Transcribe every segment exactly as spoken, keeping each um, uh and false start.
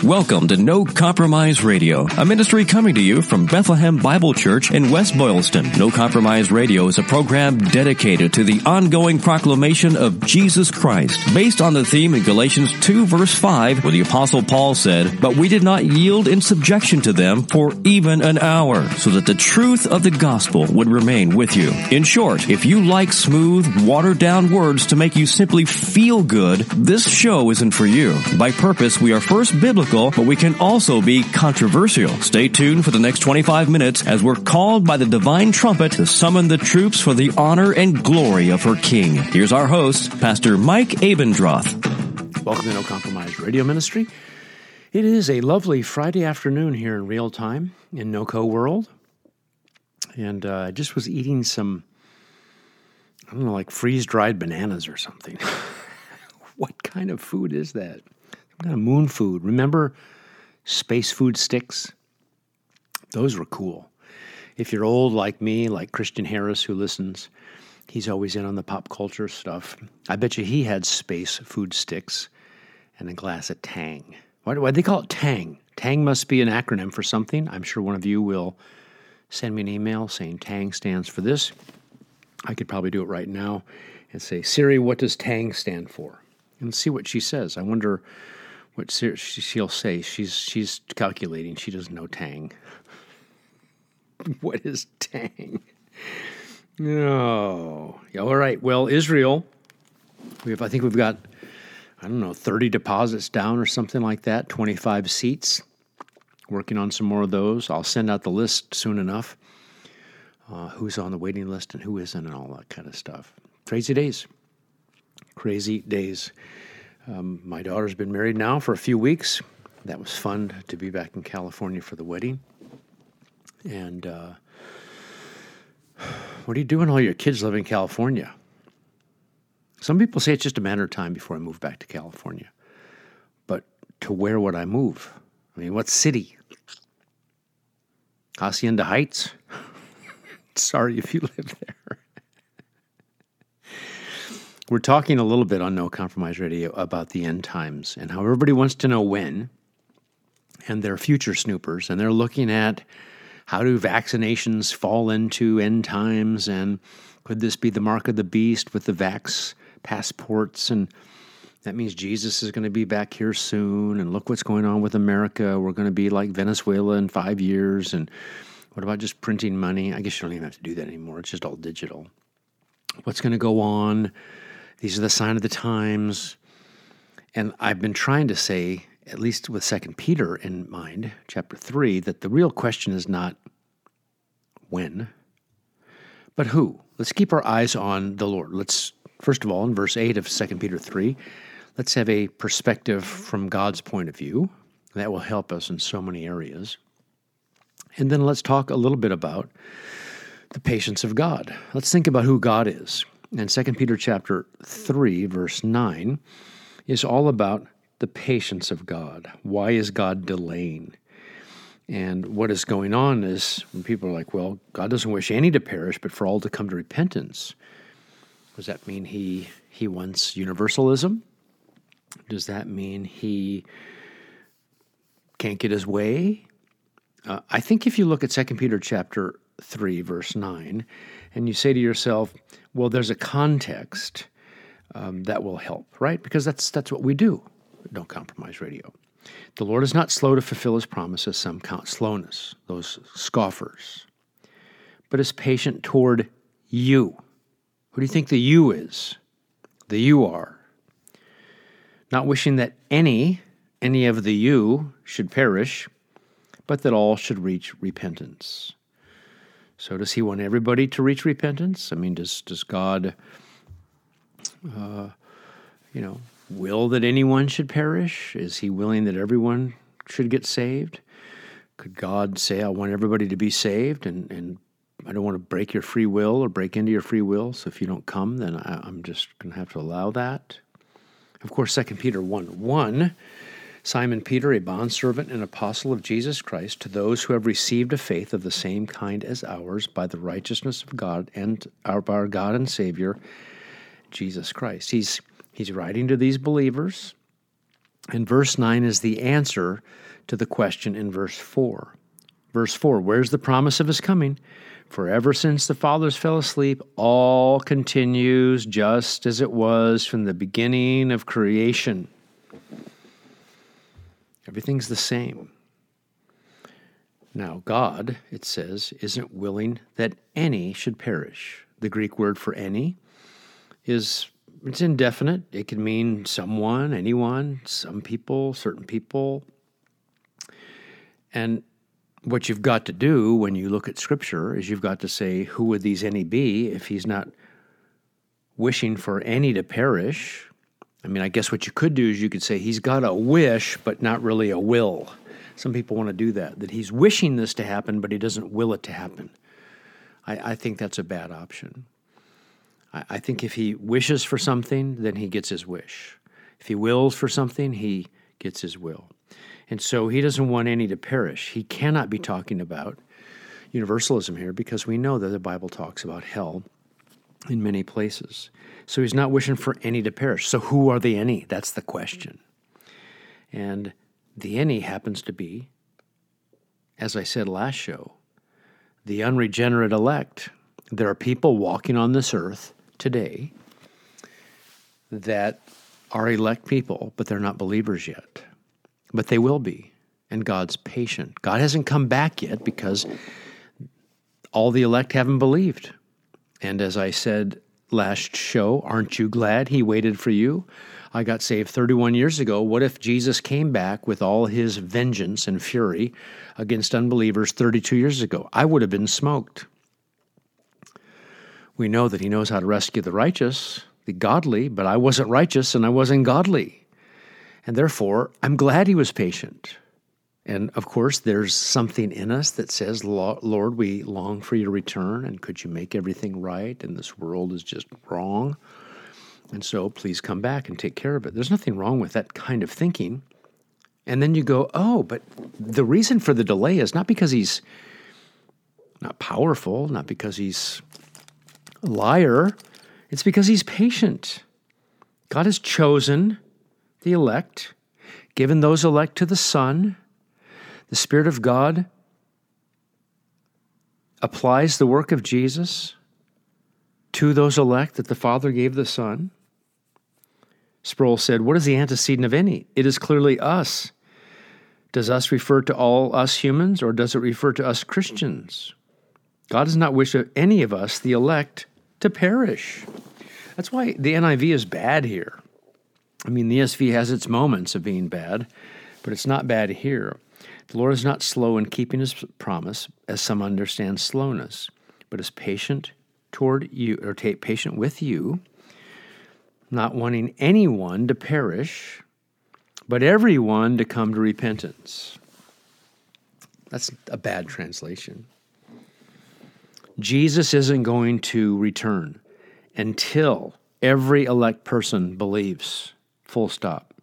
Welcome to No Compromise Radio, a ministry coming to you from Bethlehem Bible Church in West Boylston. No Compromise Radio is a program dedicated to the ongoing proclamation of Jesus Christ, based on the theme in Galatians two verse five, where the Apostle Paul said, "But we did not yield in subjection to them for even an hour, so that the truth of the gospel would remain with you." In short, if you like smooth, watered-down words to make you simply feel good, this show isn't for you. By purpose, we are first biblical, but we can also be controversial. Stay tuned for the next twenty-five minutes as we're called by the divine trumpet to summon the troops for the honor and glory of her King. Here's our host, Pastor Mike Abendroth. Welcome to No Compromise Radio Ministry. It is a lovely Friday afternoon here in real time in NoCo world. And uh, I just was eating some, I don't know, like freeze-dried bananas or something. What kind of food is that? Kind of moon food. Remember space food sticks? Those were cool. If you're old like me, like Christian Harris who listens, he's always in on the pop culture stuff. I bet you he had space food sticks and a glass of Tang. Why do they call it Tang? Tang must be an acronym for something. I'm sure one of you will send me an email saying Tang stands for this. I could probably do it right now and say, Siri, what does Tang stand for? And see what she says. I wonder what she'll say. She's she's calculating. She doesn't know Tang. What is Tang? No. Oh. All right. Well, Israel, we have, I think we've got, I don't know, thirty deposits down or something like that, twenty-five seats. Working on some more of those. I'll send out the list soon enough. Uh, who's on the waiting list and who isn't and all that kind of stuff. Crazy days. Crazy days. Um, my daughter's been married now for a few weeks. That was fun to be back in California for the wedding. And uh, what are you doing? All your kids live in California. Some people say it's just a matter of time before I move back to California. But to where would I move? I mean, what city? Hacienda Heights? Sorry if you live there. We're talking a little bit on No Compromise Radio about the end times and how everybody wants to know when, and they're future snoopers, and they're looking at how do vaccinations fall into end times, and could this be the mark of the beast with the vax passports, and that means Jesus is going to be back here soon, and look what's going on with America. We're going to be like Venezuela in five years, and what about just printing money? I guess you don't even have to do that anymore. It's just all digital. What's going to go on? These are the sign of the times. And I've been trying to say, at least with Second Peter in mind, chapter three, that the real question is not when, but who. Let's keep our eyes on the Lord. Let's, first of all, in verse eight of Second Peter three, let's have a perspective from God's point of view. That will help us in so many areas. And then let's talk a little bit about the patience of God. Let's think about who God is. And Second Peter chapter three, verse nine, is all about the patience of God. Why is God delaying? And what is going on is when people are like, well, God doesn't wish any to perish, but for all to come to repentance. Does that mean he he wants universalism? Does that mean he can't get his way? Uh, I think if you look at Second Peter chapter three, verse nine, and you say to yourself, well, there's a context um, that will help, right? Because that's that's what we do. Don't Compromise Radio. The Lord is not slow to fulfill his promises, some count slowness, those scoffers, but is patient toward you. Who do you think the you is? The you are. Not wishing that any, any of the you should perish, but that all should reach repentance. So does he want everybody to reach repentance? I mean, does does God, uh, you know, will that anyone should perish? Is he willing that everyone should get saved? Could God say, I want everybody to be saved, and, and I don't want to break your free will or break into your free will, so if you don't come, then I, I'm just going to have to allow that? Of course, Second Peter one one, Simon Peter, a bondservant and apostle of Jesus Christ, to those who have received a faith of the same kind as ours by the righteousness of God and our, our God and Savior, Jesus Christ. He's he's writing to these believers And verse nine is the answer to the question in verse four. Verse four, where's the promise of his coming? For ever since the fathers fell asleep, all continues just as it was from the beginning of creation. Everything's the same. Now, God, it says, isn't willing that any should perish. The Greek word for any is, it's indefinite. It can mean someone, anyone, some people, certain people. And what you've got to do when you look at Scripture is you've got to say, who would these any be if he's not wishing for any to perish? I mean, I guess what you could do is you could say he's got a wish, but not really a will. Some people want to do that, that he's wishing this to happen, but he doesn't will it to happen. I, I think that's a bad option. I, I think if he wishes for something, then he gets his wish. If he wills for something, he gets his will. And so he doesn't want any to perish. He cannot be talking about universalism here because we know that the Bible talks about hell in many places. So he's not wishing for any to perish. So who are the any? That's the question. And the any happens to be, as I said last show, the unregenerate elect. There are people walking on this earth today that are elect people, but they're not believers yet. But they will be, and God's patient. God hasn't come back yet because all the elect haven't believed. And as I said last show, aren't you glad he waited for you? I got saved thirty-one years ago. What if Jesus came back with all his vengeance and fury against unbelievers thirty-two years ago? I would have been smoked. We know that he knows how to rescue the righteous, the godly, but I wasn't righteous and I wasn't godly. And therefore, I'm glad he was patient. And of course, there's something in us that says, Lord, we long for you to return, and could you make everything right? And this world is just wrong. And so please come back and take care of it. There's nothing wrong with that kind of thinking. And then you go, oh, but the reason for the delay is not because he's not powerful, not because he's a liar. It's because he's patient. God has chosen the elect, given those elect to the Son. The Spirit of God applies the work of Jesus to those elect that the Father gave the Son. Sproul said, what is the antecedent of any? It is clearly us. Does us refer to all us humans, or does it refer to us Christians? God does not wish any of us, the elect, to perish. That's why the N I V is bad here. I mean, the E S V has its moments of being bad, but it's not bad here. The Lord is not slow in keeping his promise, as some understand slowness, but is patient toward you, or take patient with you, not wanting anyone to perish, but everyone to come to repentance. That's a bad translation. Jesus isn't going to return until every elect person believes. Full stop.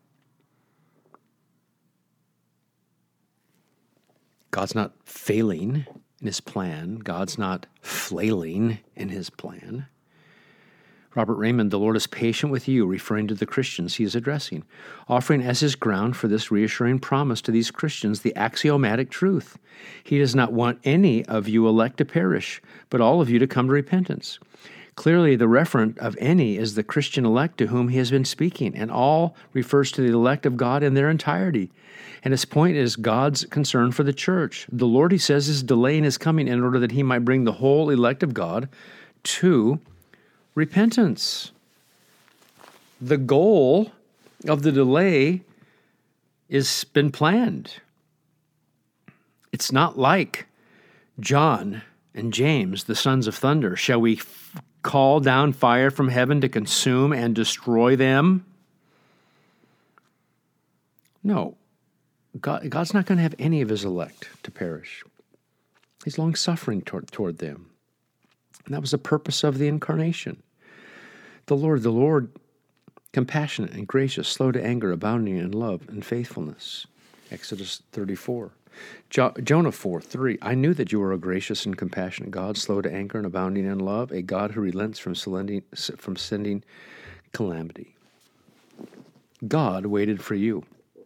God's not failing in his plan. God's not flailing in his plan. Robert Raymond, the Lord is patient with you, referring to the Christians he is addressing, offering as his ground for this reassuring promise to these Christians the axiomatic truth. He does not want any of you elect to perish, but all of you to come to repentance. Clearly, the referent of any is the Christian elect to whom he has been speaking, and all refers to the elect of God in their entirety. And his point is God's concern for the church. The Lord, he says, is delaying his coming in order that he might bring the whole elect of God to repentance. The goal of the delay has been planned. It's not like John and James, the sons of thunder. Shall we f- call down fire from heaven to consume and destroy them? No. God, God's not going to have any of his elect to perish. He's long-suffering toward, toward them. And that was the purpose of the incarnation. The Lord, the Lord, compassionate and gracious, slow to anger, abounding in love and faithfulness. Exodus thirty-four. Jo- Jonah four three. I knew that you were a gracious and compassionate God, slow to anger and abounding in love, a God who relents from sending, from sending calamity. God waited for you.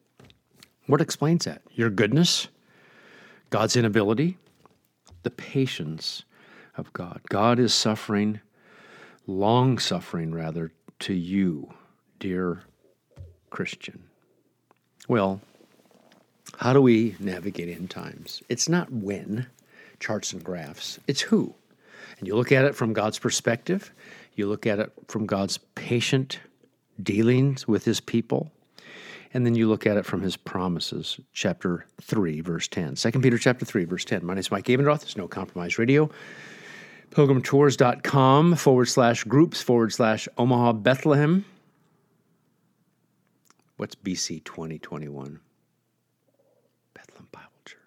What explains that? Your goodness? God's inability? The patience of God. God is suffering, long-suffering rather, to you, dear Christian. Well, how do we navigate end times? It's not when, charts and graphs. It's who. And you look at it from God's perspective. You look at it from God's patient dealings with his people. And then you look at it from his promises, chapter three, verse ten. Second Peter chapter three, verse ten. My name is Mike Abendroth. It's No Compromise Radio. Pilgrimtours.com forward slash groups forward slash Omaha Bethlehem. What's B C twenty twenty-one? Bethlehem Bible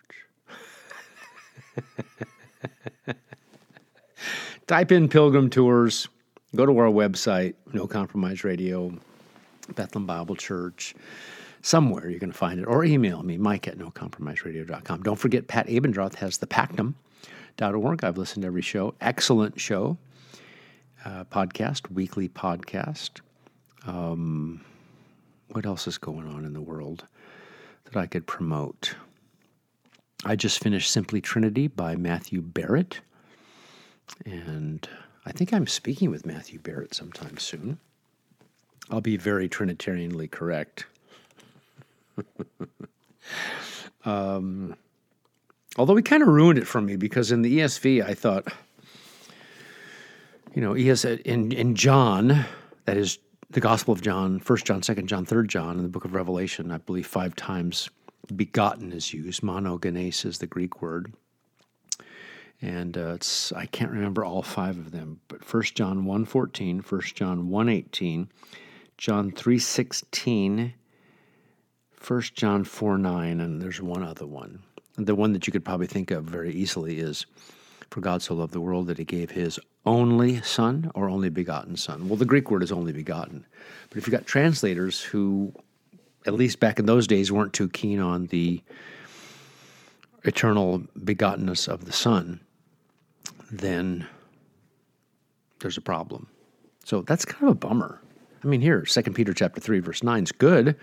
Church. Type in Pilgrim Tours. Go to our website, No Compromise Radio, Bethlehem Bible Church. Somewhere you're going to find it. Or email me, Mike at no compromise radio dot com. Don't forget, Pat Abendroth has the Pactum dot org. I've listened to every show. Excellent show. Uh, podcast, weekly podcast. Um, what else is going on in the world that I could promote? I just finished Simply Trinity by Matthew Barrett. And I think I'm speaking with Matthew Barrett sometime soon. I'll be very Trinitarianly correct. um, although he kind of ruined it for me because in the E S V I thought, you know, E S in in John, that is the Gospel of John, First John, Second John, Third John, in the book of Revelation, I believe five times begotten is used. Monogenes is the Greek word. And uh, it's I can't remember all five of them, but First John one fourteen, First John one eighteen, John three sixteen, First John four nine, and there's one other one. The one that you could probably think of very easily is, for God so loved the world that he gave his only son or only begotten son. Well, the Greek word is only begotten. But if you've got translators who, at least back in those days, weren't too keen on the eternal begottenness of the Son, then there's a problem. So that's kind of a bummer. I mean, here, Second Peter chapter three, verse nine is good,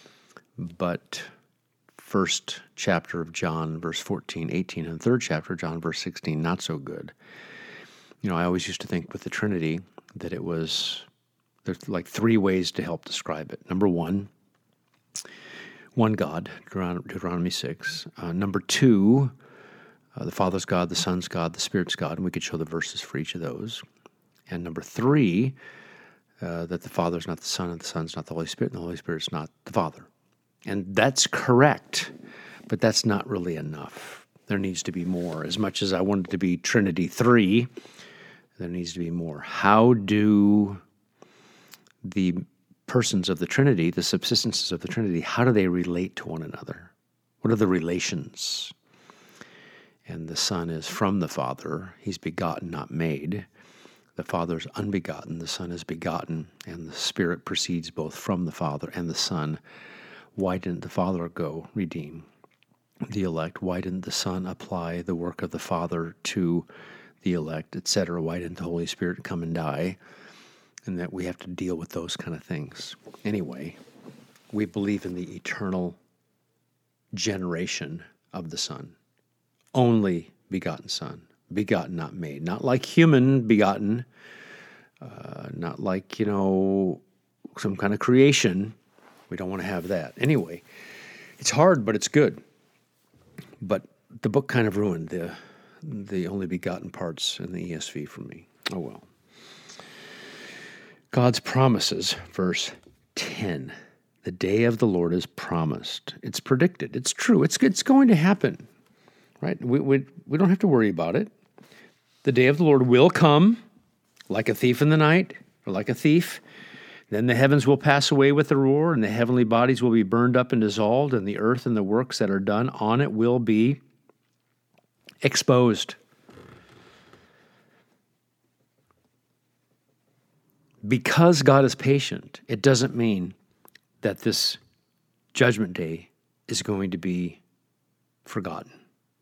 but first chapter of John, verse fourteen, eighteen, and third chapter, John, verse sixteen, not so good. You know, I always used to think with the Trinity that it was, there's like three ways to help describe it. Number one, one God, Deuteronomy six. Uh, number two, uh, the Father's God, the Son's God, the Spirit's God, and we could show the verses for each of those. And number three, uh, that the Father's not the Son, and the Son's not the Holy Spirit, and the Holy Spirit's not the Father. And that's correct, but that's not really enough. There needs to be more. As much as I want it to be Trinity three, there needs to be more. How do the persons of the Trinity, the subsistences of the Trinity, how do they relate to one another? What are the relations? And the Son is from the Father. He's begotten, not made. The Father is unbegotten. The Son is begotten. And the Spirit proceeds both from the Father and the Son. Why didn't the Father go redeem the elect? Why didn't the Son apply the work of the Father to the elect, et cetera? Why didn't the Holy Spirit come and die? And that we have to deal with those kind of things. Anyway, we believe in the eternal generation of the Son. Only begotten Son. Begotten, not made. Not like human begotten. Uh, not like, you know, some kind of creation. We don't want to have that. Anyway, it's hard, but it's good. But the book kind of ruined the the only begotten parts in the E S V for me. Oh well. God's promises, verse ten. The day of the Lord is promised. It's predicted. It's true. It's it's going to happen. Right? We we we don't have to worry about it. The day of the Lord will come like a thief in the night, or like a thief. Then the heavens will pass away with a roar, and the heavenly bodies will be burned up and dissolved, and the earth and the works that are done on it will be exposed. Because God is patient, it doesn't mean that this judgment day is going to be forgotten.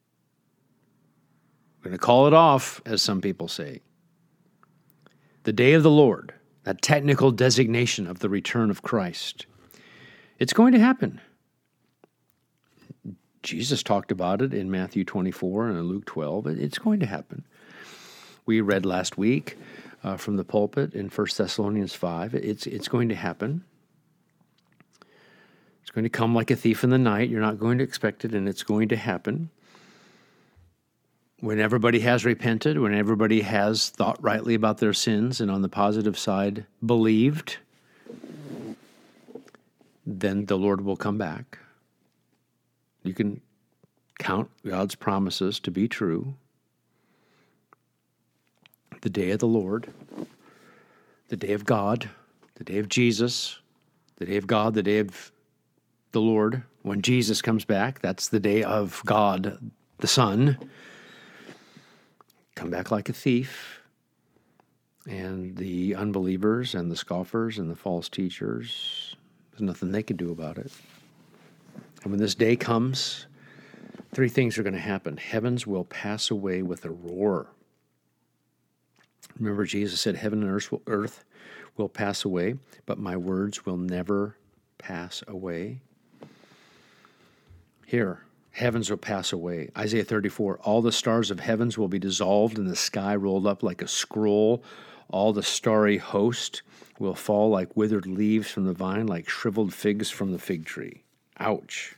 We're going to call it off, as some people say. The day of the Lord, that technical designation of the return of Christ, it's going to happen. Jesus talked about it in Matthew twenty-four and in Luke twelve. It's going to happen. We read last week uh, from the pulpit in First Thessalonians five. It's, it's going to happen. It's going to come like a thief in the night. You're not going to expect it, and it's going to happen. When everybody has repented, when everybody has thought rightly about their sins and on the positive side believed, then the Lord will come back. You can count God's promises to be true. The day of the Lord, the day of God, the day of Jesus, the day of God, the day of the Lord. When Jesus comes back, that's the day of God, the Son. Come back like a thief. And the unbelievers and the scoffers and the false teachers, there's nothing they can do about it. And when this day comes, three things are going to happen. Heavens will pass away with a roar. Remember, Jesus said, heaven and earth will, earth will pass away, but my words will never pass away. Here, heavens will pass away. Isaiah thirty-four, all the stars of heavens will be dissolved and the sky rolled up like a scroll. All the starry host will fall like withered leaves from the vine, like shriveled figs from the fig tree. Ouch.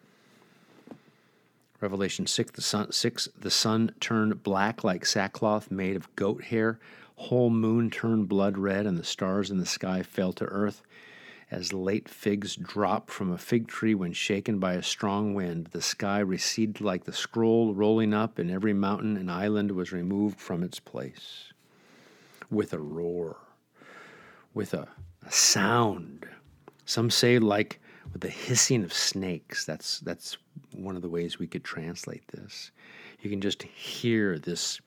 Revelation six, the sun, six, the sun turned black like sackcloth made of goat hair. Whole moon turned blood red, and the stars in the sky fell to earth. As late figs drop from a fig tree when shaken by a strong wind, the sky receded like the scroll rolling up, and every mountain and island was removed from its place. With a roar, with a, a sound. Some say like with the hissing of snakes. That's that's one of the ways we could translate this. You can just hear this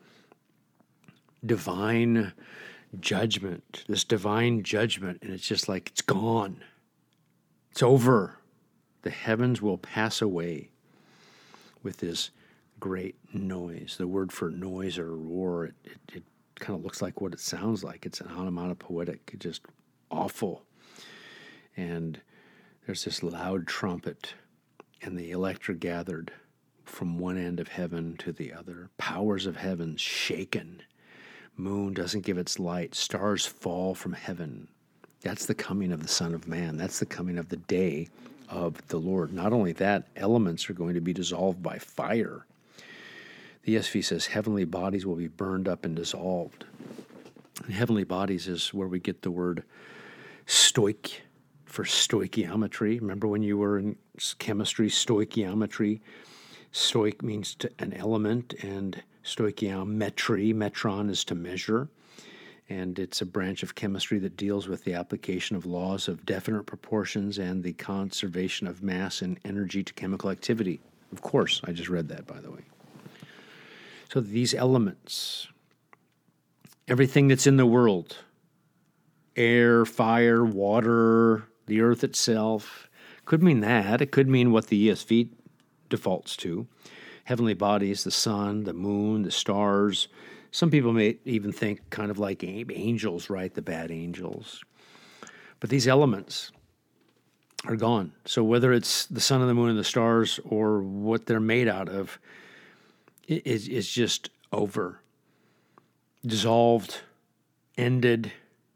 divine judgment, this divine judgment, and it's just like it's gone. It's over. The heavens will pass away with this great noise. The word for noise or roar, it, it, it kind of looks like what it sounds like. It's an onomatopoetic, just awful. And there's this loud trumpet, and the elect are gathered from one end of heaven to the other. Powers of heaven shaken. Moon doesn't give its light. Stars fall from heaven. That's the coming of the Son of Man. That's the coming of the day of the Lord. Not only that, elements are going to be dissolved by fire. The E S V says heavenly bodies will be burned up and dissolved. And heavenly bodies is where we get the word stoich for stoichiometry. Remember when you were in chemistry, stoichiometry? Stoich means to an element, and stoichiometry, metron, is to measure. And it's a branch of chemistry that deals with the application of laws of definite proportions and the conservation of mass and energy to chemical activity. Of course, I just read that, by the way. So these elements, everything that's in the world, air, fire, water, the earth itself, could mean that. It could mean what the E S V defaults to. Heavenly bodies, the sun, the moon, the stars. Some people may even think kind of like angels, right? The bad angels. But these elements are gone. So whether it's the sun and the moon and the stars or what they're made out of, it is it's just over. Dissolved, ended.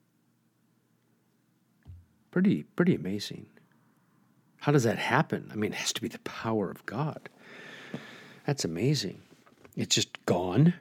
Pretty, pretty amazing. How does that happen? I mean, it has to be the power of God. That's amazing. It's just gone.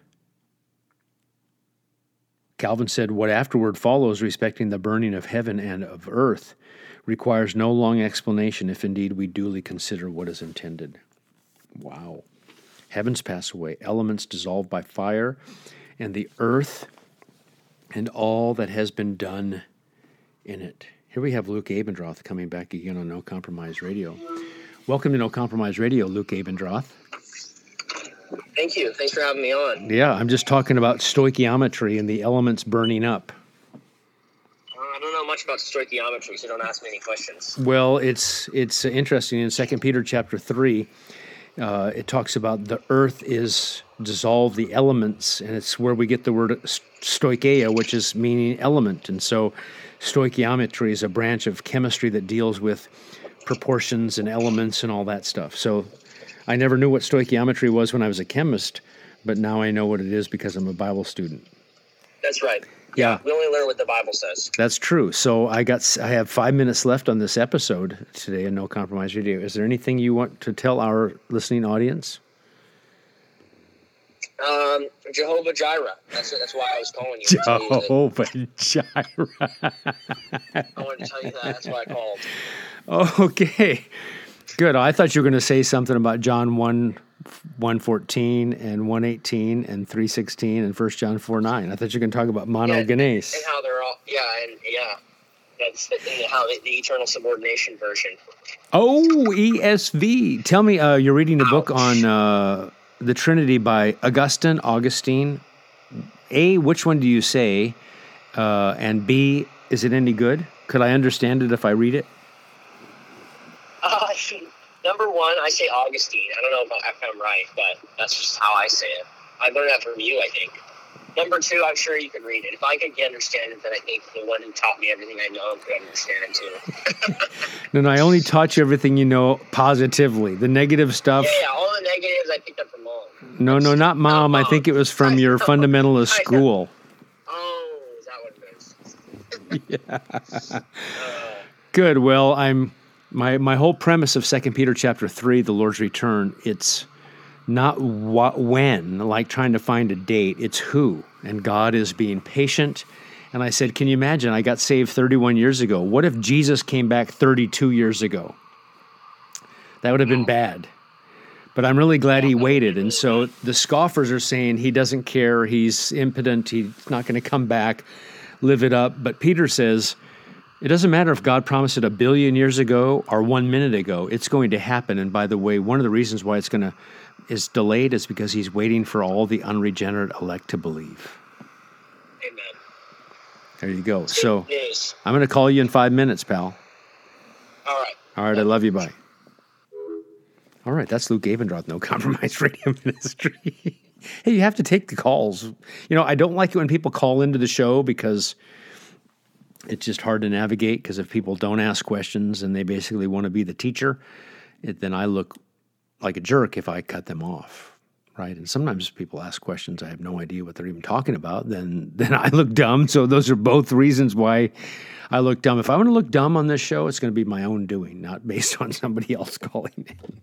Calvin said, what afterward follows respecting the burning of heaven and of earth requires no long explanation if indeed we duly consider what is intended. Wow. Heavens pass away, elements dissolved by fire, and the earth and all that has been done in it. Here we have Luke Abendroth coming back again on No Compromise Radio. Welcome to No Compromise Radio, Luke Abendroth. Thank you. Thanks for having me on. Yeah, I'm just talking about stoichiometry and the elements burning up. Uh, I don't know much about stoichiometry, so don't ask me any questions. Well, it's it's interesting. In Second Peter chapter three, uh, it talks about the earth is dissolved, the elements, and it's where we get the word stoicheia, which is meaning element. And so stoichiometry is a branch of chemistry that deals with proportions and elements and all that stuff. So I never knew what stoichiometry was when I was a chemist, but now I know what it is because I'm a Bible student. That's right. Yeah. We only learn what the Bible says. That's true. So I got I have five minutes left on this episode today in No Compromise Radio. Is there anything you want to tell our listening audience? Um, Jehovah Jireh. That's that's why I was calling you. Jehovah Jireh. I wanted to tell you that. That's why I called. Okay. Good. I thought you were going to say something about John one, one fourteen and one eighteen and three sixteen and First John four nine. I thought you were going to talk about monogenes. Yeah, and how they're all, yeah, and yeah. That's the, and how the, the eternal subordination version. Oh, E S V. Tell me, uh, you're reading a book on uh, the Trinity by Augustine, Augustine. A, which one do you say? Uh, and B, is it any good? Could I understand it if I read it? Uh, number one, I say Augustine. I don't know if, I, if I'm right, but that's just how I say it. I learned that from you, I think. Number two, I'm sure you could read it. If I could understand it, then I think the one who taught me everything I know could understand it too. No, no, I only taught you everything you know positively. The negative stuff. Yeah, yeah, all the negatives I picked up from Mom. No, no, not Mom. I think it was from your fundamentalist school. Oh, is that what it is? Yeah. Good. Well, I'm my my whole premise of Second Peter chapter three, the Lord's return. It's not what, when, like trying to find a date. It's who, and God is being patient. And I said, can you imagine? I got saved thirty-one years ago. What if Jesus came back thirty-two years ago? That would have been bad. But I'm really glad he waited. And so the scoffers are saying he doesn't care. He's impotent. He's not going to come back, live it up. But Peter says, it doesn't matter if God promised it a billion years ago or one minute ago. It's going to happen. And by the way, one of the reasons why it's going to is delayed is because he's waiting for all the unregenerate elect to believe. Amen. There you go. So Yes. I'm going to call you in five minutes, pal. All right. All right. I love you. Bye. All right. That's Luke Avendroth, No Compromise Radio Ministry. Hey, you have to take the calls. You know, I don't like it when people call into the show because it's just hard to navigate, because if people don't ask questions and they basically want to be the teacher, it, then I look like a jerk if I cut them off, right? And sometimes people ask questions I have no idea what they're even talking about, then then I look dumb. So those are both reasons why I look dumb. If I want to look dumb on this show, it's going to be my own doing, not based on somebody else calling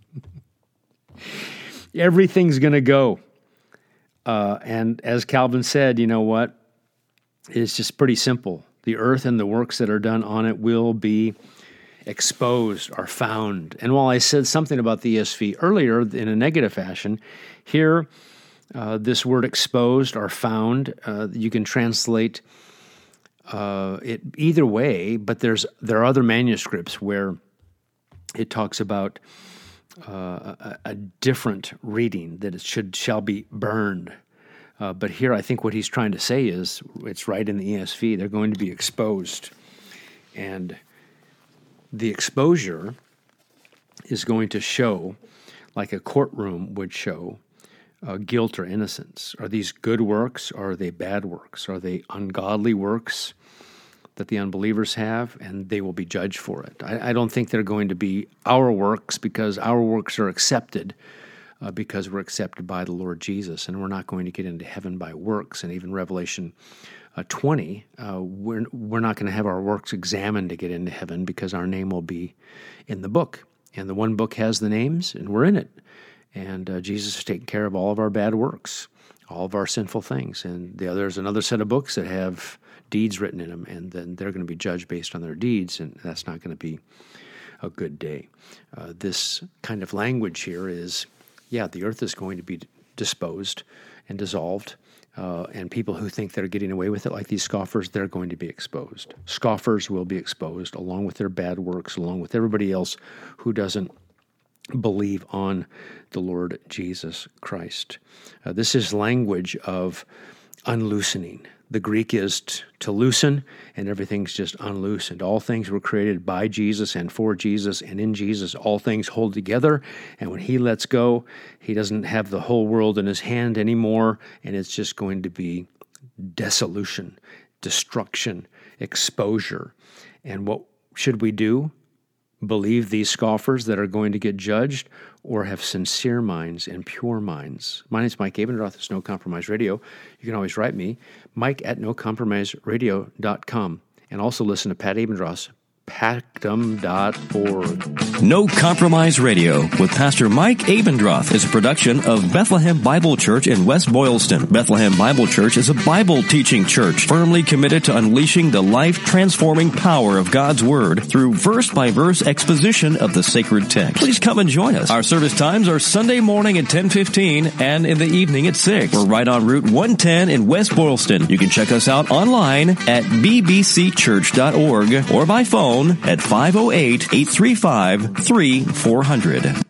in. Everything's going to go. Uh, and as Calvin said, you know what? It's just pretty simple. The earth and the works that are done on it will be exposed or found. And while I said something about the E S V earlier in a negative fashion, here uh, this word exposed or found, uh, you can translate uh, it either way, but there's there are other manuscripts where it talks about uh, a, a different reading, that it should shall be burned. Uh, but here I think what he's trying to say is, it's right in the E S V, they're going to be exposed. And the exposure is going to show, like a courtroom would show, uh, guilt or innocence. Are these good works, or are they bad works? Are they ungodly works that the unbelievers have? And they will be judged for it. I, I don't think they're going to be our works, because our works are accepted uh, because we're accepted by the Lord Jesus, and we're not going to get into heaven by works. And even Revelation Uh, twenty, uh, we're we're not going to have our works examined to get into heaven, because our name will be in the book. And the one book has the names, and we're in it. And uh, Jesus has taken care of all of our bad works, all of our sinful things. And the other, there's another set of books that have deeds written in them, and then they're going to be judged based on their deeds, and that's not going to be a good day. Uh, this kind of language here is, yeah, the earth is going to be disposed and dissolved. Uh, and people who think they're getting away with it, like these scoffers, they're going to be exposed. Scoffers will be exposed, along with their bad works, along with everybody else who doesn't believe on the Lord Jesus Christ. Uh, this is language of unloosening. The Greek is t- to loosen, and everything's just unloosened. All things were created by Jesus and for Jesus, and in Jesus all things hold together. And when he lets go, he doesn't have the whole world in his hand anymore, and it's just going to be dissolution, destruction, exposure. And what should we do? believe these scoffers that are going to get judged, or have sincere minds and pure minds? My name is Mike Abendroth. It's No Compromise Radio. You can always write me, Mike at no compromise radio dot com, and also listen to Pat Abendroth's Pactum dot org. No Compromise Radio with Pastor Mike Abendroth is a production of Bethlehem Bible Church in West Boylston. Bethlehem Bible Church is a Bible teaching church firmly committed to unleashing the life-transforming power of God's Word through verse-by-verse exposition of the sacred text. Please come and join us. Our service times are Sunday morning at ten fifteen and in the evening at six. We're right on Route one ten in West Boylston. You can check us out online at b b c church dot org or by phone at five oh eight, eight three five, three four zero zero.